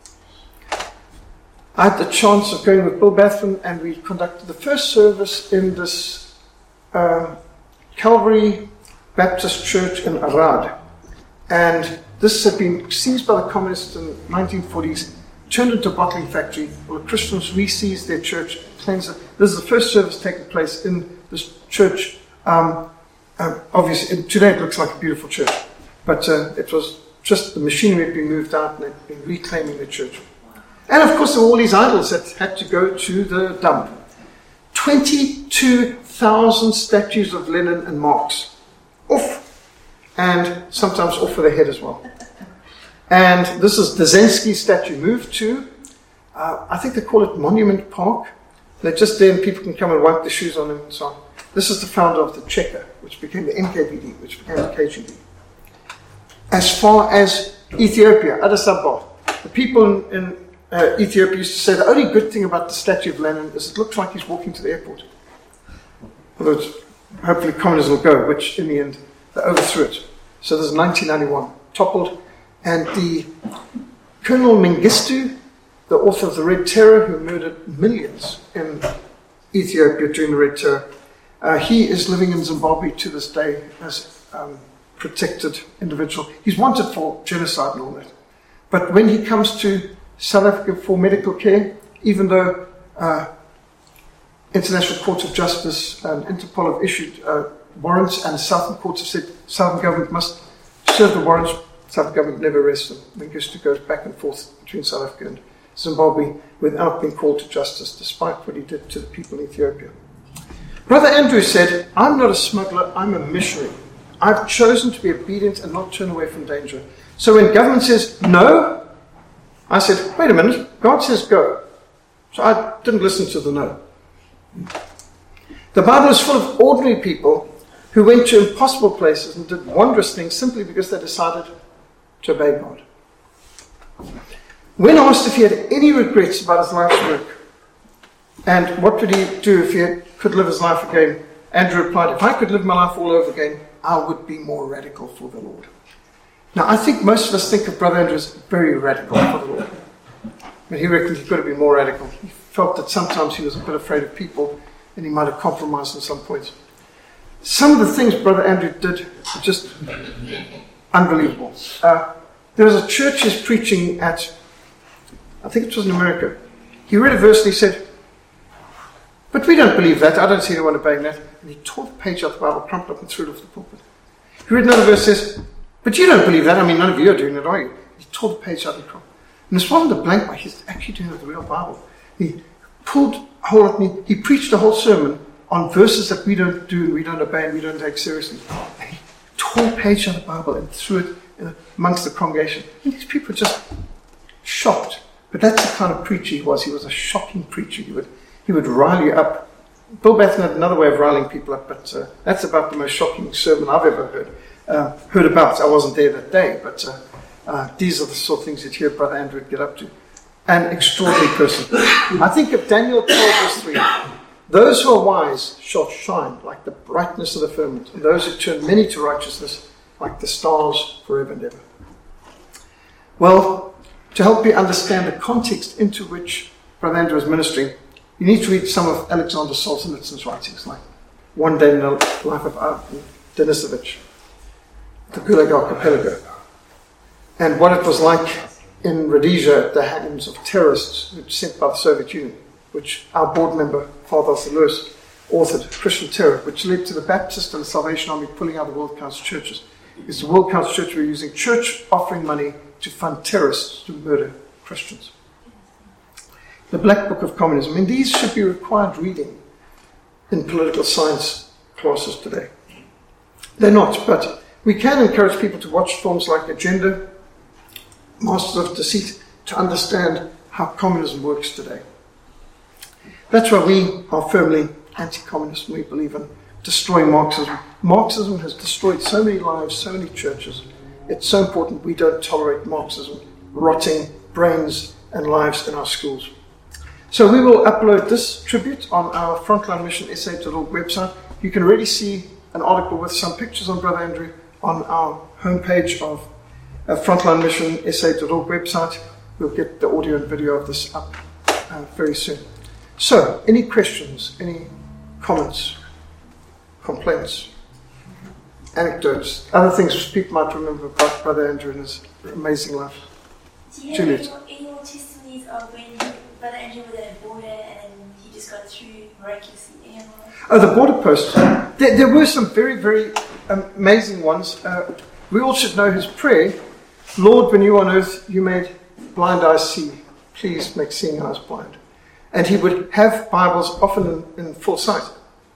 I had the chance of going with Bill Baffin, and we conducted the first service in this Calvary Baptist Church in Arad. And this had been seized by the communists in the 1940s, turned into a bottling factory. Well, the Christians re-seized their church, cleansed it. This is the first service taking place in this church. Obviously, today it looks like a beautiful church, but it was just the machinery had been moved out and they'd been reclaiming the church. And of course, there were all these idols that had to go to the dump. 22,000 statues of Lenin and Marx. Off. And sometimes off with their head as well. And this is the Zensky statue moved to, I think they call it Monument Park. They're just there and people can come and wipe their shoes on them and so on. This is the founder of the Cheka, which became the NKVD, which became the KGB. As far as Ethiopia, Addis Ababa, the people in Ethiopia used to say the only good thing about the statue of Lenin is it looks like he's walking to the airport. Although hopefully communism will go, which in the end they overthrew it. So this is 1991, toppled, and the Colonel Mengistu, the author of the Red Terror, who murdered millions in Ethiopia during the Red Terror, he is living in Zimbabwe to this day as protected individual. He's wanted for genocide and all that. But when he comes to South Africa for medical care, even though International Court of Justice and Interpol have issued warrants and the Southern courts have said Southern government must serve the warrants, Southern government never arrests him. Mengistu goes back and forth between South Africa and Zimbabwe without being called to justice, despite what he did to the people in Ethiopia. Brother Andrew said, I'm not a smuggler, I'm a missionary. I've chosen to be obedient and not turn away from danger. So when government says no, I said, wait a minute, God says go. So I didn't listen to the no. The Bible is full of ordinary people who went to impossible places and did wondrous things simply because they decided to obey God. When asked if he had any regrets about his life's work and what would he do if he could live his life again, Andrew replied, if I could live my life all over again, I would be more radical for the Lord. Now, I think most of us think of Brother Andrew as very radical for the Lord. But he reckoned he could have been more radical. He felt that sometimes he was a bit afraid of people and he might have compromised on some points. Some of the things Brother Andrew did were just unbelievable. There was a church he's preaching at, I think it was in America. He read a verse and he said, but we don't believe that. I don't see anyone obeying that. And he tore the page out of the Bible, crumpled up and threw it off the pulpit. He read another verse and says, but you don't believe that. I mean, none of you are doing that, are you? He tore the page out and crumpled. And this wasn't a blank one. He's actually doing it with the real Bible. He pulled a whole lot. He preached a whole sermon on verses that we don't do and we don't obey and we don't take seriously. And he tore a page out of the Bible and threw it amongst the congregation. And these people were just shocked. But that's the kind of preacher he was. He was a shocking preacher. He would rile you up. Bill Batten had another way of riling people up, but that's about the most shocking sermon I've ever heard about. I wasn't there that day, but these are the sort of things you'd hear Brother Andrew get up to. An extraordinary person. I think of Daniel 12 verse 3. Those who are wise shall shine like the brightness of the firmament, and those who turn many to righteousness like the stars forever and ever. Well, to help you understand the context into which Brother Andrew was ministering, you need to read some of Alexander Solzhenitsyn's writings, like One Day in the Life of Ivan Denisovich, The Gulag Archipelago, and what it was like in Rhodesia at the hands of terrorists sent by the Soviet Union, which our board member, Father Arthur Lewis, authored, Christian Terror, which led to the Baptist and the Salvation Army pulling out the World Council churches. Because the World Council Church were using church offering money to fund terrorists to murder Christians. The Black Book of Communism. I mean, these should be required reading in political science classes today. They're not, but we can encourage people to watch films like Agenda, Masters of Deceit, to understand how communism works today. That's why we are firmly anti-communist. We believe in destroying Marxism. Marxism has destroyed so many lives, so many churches. It's so important we don't tolerate Marxism rotting brains and lives in our schools. So we will upload this tribute on our Frontline Mission SA.org website. You can already see an article with some pictures on Brother Andrew on our homepage of Frontline Mission SA.org website. We'll get the audio and video of this up very soon. So, any questions, any comments, complaints, anecdotes, other things which people might remember about Brother Andrew and his amazing life? Do you have any more testimonies of when Brother Andrew was at a border and he just got through miraculously? Oh, the border post. There were some very, very amazing ones. We all should know his prayer. Lord, when you were on earth, you made blind eyes see. Please make seeing eyes blind. And he would have Bibles often in full sight.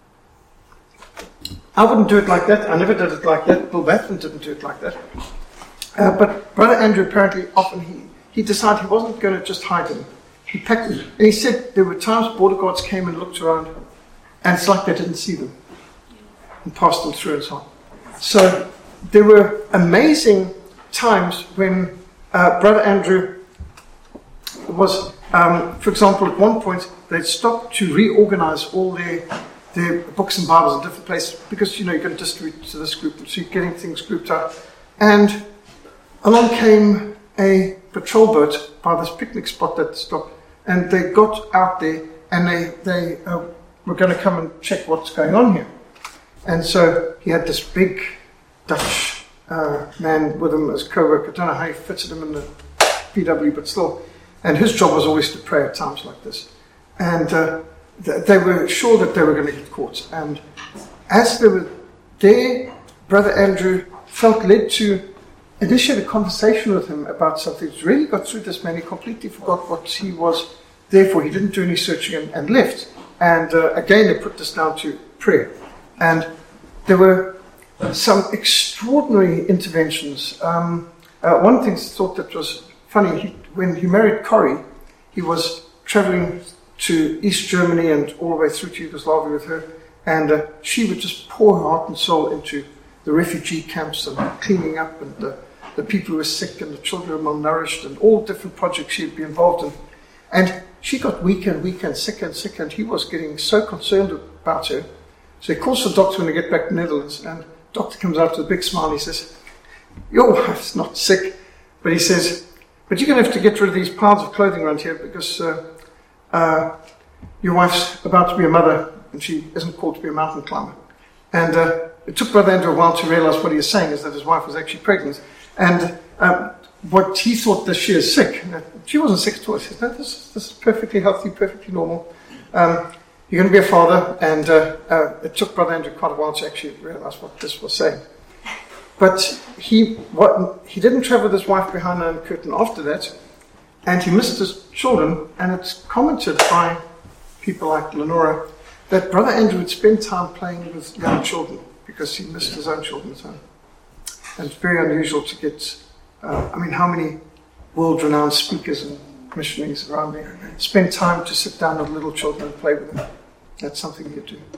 I wouldn't do it like that. I never did it like that. Bill Batten didn't do it like that. But Brother Andrew apparently often he decided he wasn't going to just hide them. He packed it. And he said there were times border guards came and looked around and it's like they didn't see them and passed them through and so on. So there were amazing times when Brother Andrew was, for example, at one point they'd stopped to reorganize all their books and Bibles in different places because, you're going to distribute to this group, so you're getting things grouped out. And along came a patrol boat by this picnic spot that stopped, and they got out there and they were going to come and check what's going on here. And so he had this big Dutch man with him as co-worker. I don't know how he fitted him in the PW, but still. And his job was always to pray at times like this. And they were sure that they were going to get caught. And as they were there, Brother Andrew felt led to initiate a conversation with him about something. It really got through this man. He completely forgot what he was there for. He didn't do any searching and left. And again, they put this down to prayer. And there were some extraordinary interventions. One thing I thought that was funny, when he married Corrie, he was traveling to East Germany and all the way through to Yugoslavia with her. And she would just pour her heart and soul into the refugee camps and cleaning up, and the people who were sick and the children who were malnourished, and all different projects she'd be involved in. And she got weaker and weaker and sicker and sicker, and he was getting so concerned about her. So he calls the doctor when they get back to the Netherlands, and the doctor comes out with a big smile. He says, "Your wife's not sick," but he says, "But you're going to have to get rid of these piles of clothing around here, because your wife's about to be a mother, and she isn't called to be a mountain climber." And it took Brother Andrew a while to realize what he was saying is that his wife was actually pregnant. And what he thought that she is sick. She wasn't sick at all. He said, "No, this is perfectly healthy, perfectly normal. You're going to be a father." And it took Brother Andrew quite a while to actually realize what this was saying. But he didn't travel with his wife behind the curtain after that, and he missed his children. And it's commented by people like Lenora that Brother Andrew would spend time playing with young children because he missed his own children at home. And it's very unusual to get, how many world-renowned speakers and missionaries around there spend time to sit down with little children and play with them. That's something you do.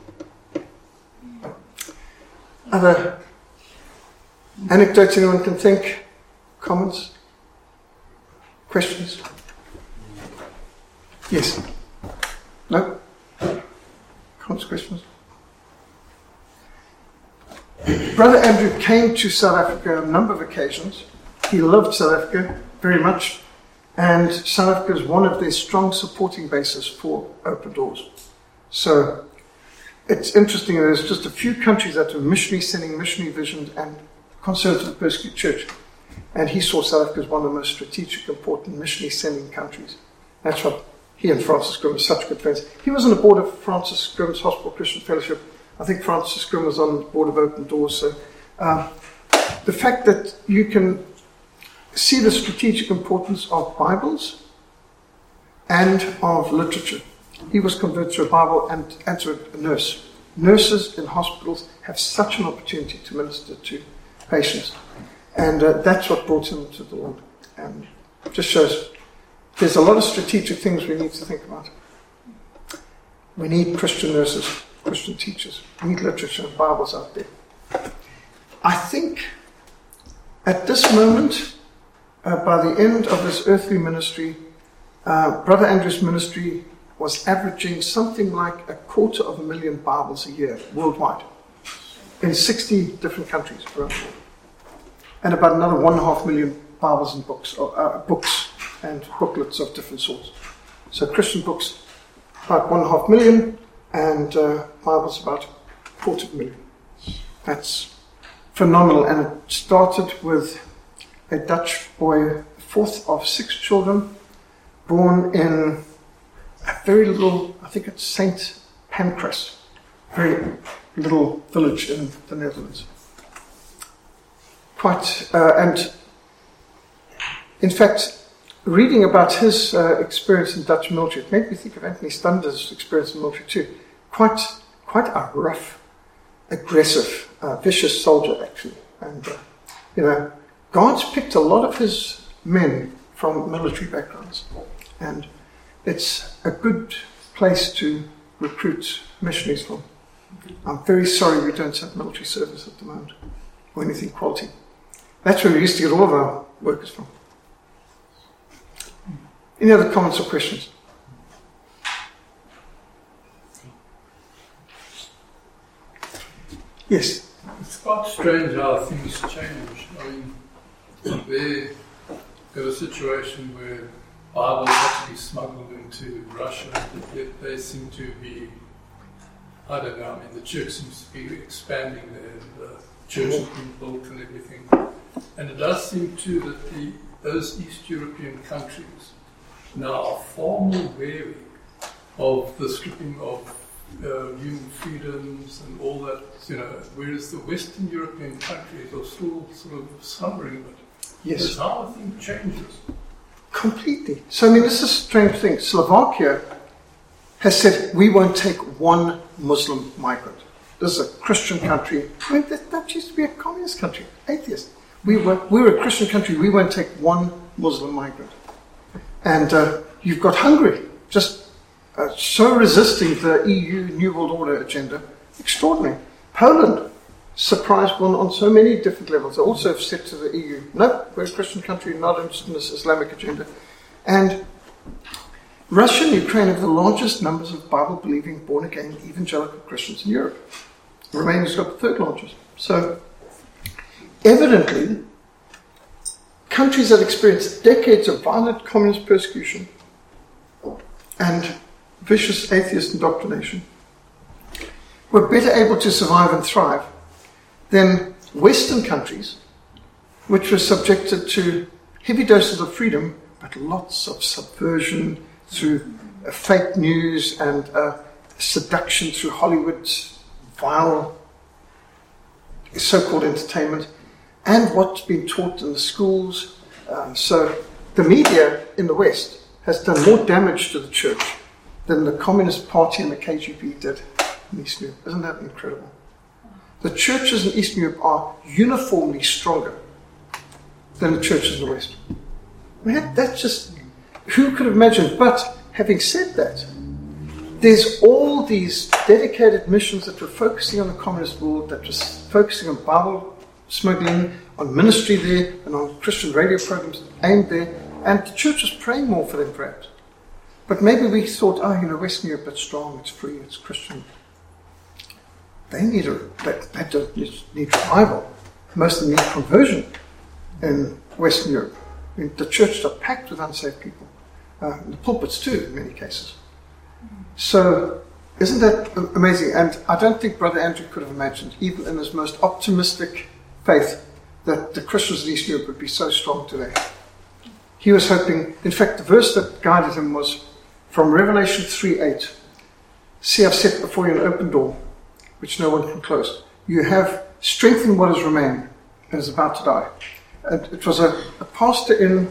Other anecdotes anyone can think? Comments? Questions? Yes? No? Comments, questions? Brother Andrew came to South Africa on a number of occasions. He loved South Africa very much, and South Africa is one of their strong supporting bases for Open Doors. So it's interesting, there's just a few countries that are missionary sending, missionary visioned, and concerned with the persecuted church. And he saw South Africa as one of the most strategic, important missionary sending countries. That's what he and Francis Grimm were such good friends. He was on the board of Francis Grimm's Hospital Christian Fellowship. I think Francis Grimm was on the board of Open Doors. So the fact that you can see the strategic importance of Bibles and of literature. He was converted to a Bible and to a nurse. Nurses in hospitals have such an opportunity to minister to patients. And that's what brought him to the Lord. And it just shows there's a lot of strategic things we need to think about. We need Christian nurses, Christian teachers. We need literature and Bibles out there. I think at this moment, by the end of his earthly ministry, Brother Andrew's ministry was averaging something like 250,000 Bibles a year worldwide in 60 different countries around the world. And about another 1.5 million Bibles and books, books and booklets of different sorts. So Christian books, about 1.5 million, and Bibles about 250,000. That's phenomenal. And it started with a Dutch boy, fourth of 6 children, born in a very little, I think it's St. Pancras, very little village in the Netherlands. And in fact, reading about his experience in Dutch military, it made me think of Anthony Stunder's experience in the military too. Quite a rough, aggressive, vicious soldier actually. And, God's picked a lot of his men from military backgrounds. And it's a good place to recruit missionaries from. I'm very sorry we don't have military service at the moment, or anything quality. That's where we used to get all of our workers from. Any other comments or questions? Yes? It's quite strange how things change. I mean, there was a situation where Bibles had to be smuggled into Russia, yet they seem to be, I don't know, the church seems to be expanding there, the church has been built and everything. And it does seem too that those East European countries now are far more wary of the stripping of human freedoms and all that, whereas the Western European countries are still sort of slumbering a bit. Yes. That's how I think changes. Completely. So, this is a strange thing. Slovakia has said, we won't take one Muslim migrant. This is a Christian country. That used to be a communist country, atheist. We were a Christian country, we won't take one Muslim migrant. And you've got Hungary, just so resisting the EU New World Order agenda, Extraordinary. Poland surprised one on so many different levels. They also have said to the EU, no, we're a Christian country, not interested in this Islamic agenda. And Russia and Ukraine have the largest numbers of Bible-believing, born-again, evangelical Christians in Europe. Romania's got the third largest. So, evidently, countries that experienced decades of violent communist persecution and vicious atheist indoctrination were better able to survive and thrive than Western countries, which were subjected to heavy doses of freedom, but lots of subversion through fake news and seduction through Hollywood's vile so-called entertainment, and what's been taught in the schools. So the media in the West has done more damage to the church than the Communist Party and the KGB did in Eastern Europe. Isn't that incredible? The churches in Eastern Europe are uniformly stronger than the churches in the West. Man, that's just, who could have imagined? But having said that, there's all these dedicated missions that were focusing on the communist world, that was focusing on Bible smuggling, on ministry there, and on Christian radio programs aimed there, and the church was praying more for them perhaps. But maybe we thought, Western Europe, it's strong, it's free, it's Christian. They don't need revival. Most of them need conversion in Western Europe. I mean, the churches are packed with unsaved people. The pulpits too, in many cases. So, isn't that amazing? And I don't think Brother Andrew could have imagined, even in his most optimistic faith, that the Christians in Eastern Europe would be so strong today. He was hoping, in fact, the verse that guided him was from Revelation 3:8. See, I've set before you an open door, which no one can close. You have strengthened what has remained and is about to die. And it was a pastor in,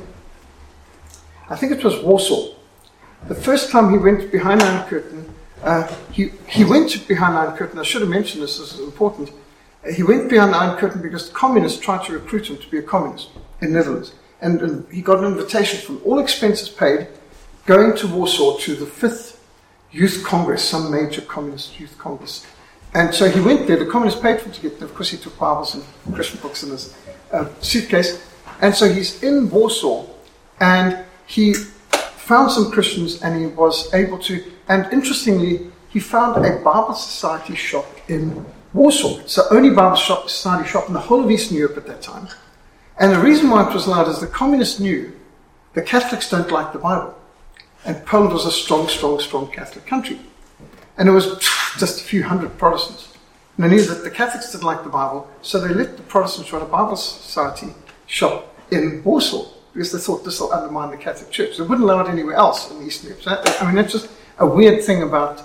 I think it was Warsaw. The first time he went behind the Iron Curtain, he went behind the Iron Curtain. I should have mentioned this is important. He went behind the Iron Curtain because the communists tried to recruit him to be a communist in the Netherlands. And he got an invitation from all expenses paid, going to Warsaw to the 5th Youth Congress, some major communist youth congress. And so he went there. The communists paid for him to get there. Of course, he took Bibles and Christian books in his suitcase. And so he's in Warsaw, and he found some Christians, and he was able to, and interestingly, he found a Bible Society shop in Warsaw. It's the only Bible Society shop in the whole of Eastern Europe at that time. And the reason why it was allowed is the communists knew the Catholics don't like the Bible. And Poland was a strong, strong, strong Catholic country. And it was just a few hundred Protestants. And they knew that the Catholics didn't like the Bible, so they let the Protestants run a Bible Society shop in Warsaw, because they thought this will undermine the Catholic Church. They wouldn't allow it anywhere else in Eastern Europe. So that's just a weird thing about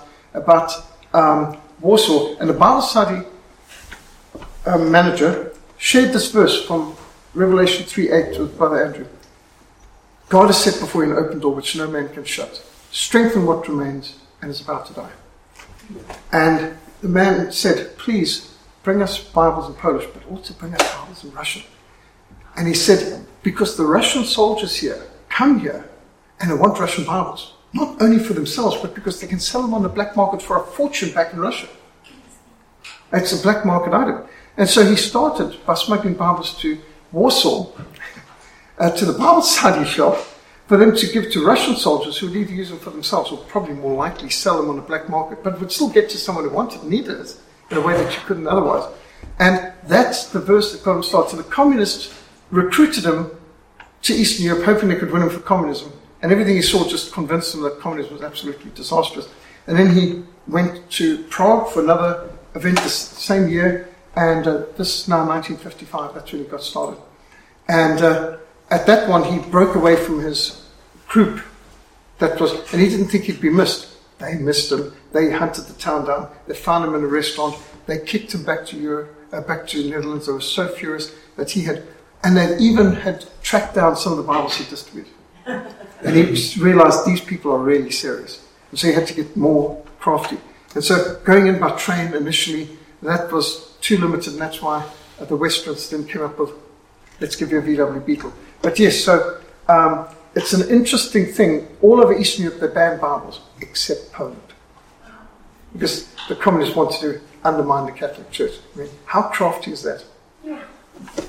Warsaw. And the Bible Society manager shared this verse from Revelation 3:8 with Brother Andrew. God has set before you an open door which no man can shut. Strengthen what remains and is about to die. And the man said, please bring us Bibles in Polish, but also bring us Bibles in Russian. And he said, because the Russian soldiers here come here and they want Russian Bibles, not only for themselves, but because they can sell them on the black market for a fortune back in Russia. It's a black market item. And so he started by smuggling Bibles to Warsaw, to the Bible Society shop, for them to give to Russian soldiers who would either use them for themselves or probably more likely sell them on the black market, but would still get to someone who wanted and needed it in a way that you couldn't otherwise. And that's the verse that got him started. So the communists recruited him to Eastern Europe, hoping they could win him for communism. And everything he saw just convinced him that communism was absolutely disastrous. And then he went to Prague for another event the same year, and this is now 1955, that's when he got started. And at that one, he broke away from his group. And he didn't think he'd be missed. They missed him. They hunted the town down. They found him in a restaurant. They kicked him back to Europe, back to the Netherlands. They were so furious that and they even had tracked down some of the Bibles he distributed. And he realized these people are really serious. And so he had to get more crafty. And so going in by train initially, that was too limited, and that's why the Westerns then came up with, let's give you a VW Beetle. But yes, so it's an interesting thing. All over Eastern Europe, they banned Bibles, except Poland. because the communists wanted to undermine the Catholic Church. I mean, how crafty is that? Yeah.